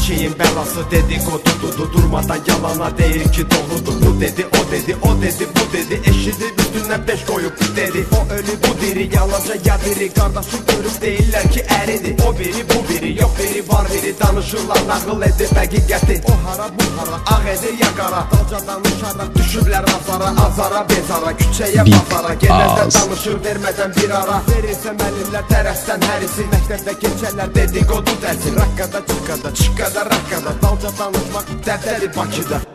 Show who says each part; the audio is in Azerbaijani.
Speaker 1: şeyin bəlası dedikodudur. Durmadan yalana deyir ki doludur. Bu dedi, o dedi, o dedi, bu dedi. Eşidib üstündən 5 qoyub dedi. O ölü, bu diri, yalanca ya diri. Qardaşı görüb deyirlər ki əridir. O biri, bu biri, yox biri, var biri. Danışırlar, nağıl edib həqiqəti. O hara, bu hara, ağ edir ya qara. Dalca danışaraq düşüblər azara. Azara, bezara, küçəyə, bazara. Genəldə danışır vermədən bir ara. Verirsə mənimlər tərəfdən hərisi. Məktəbdə keçərlər dedikodu dərsi. Raqqada, çıqqada, çıqqada, raqqada. Dalca danışmaq dərdədir Bakıda.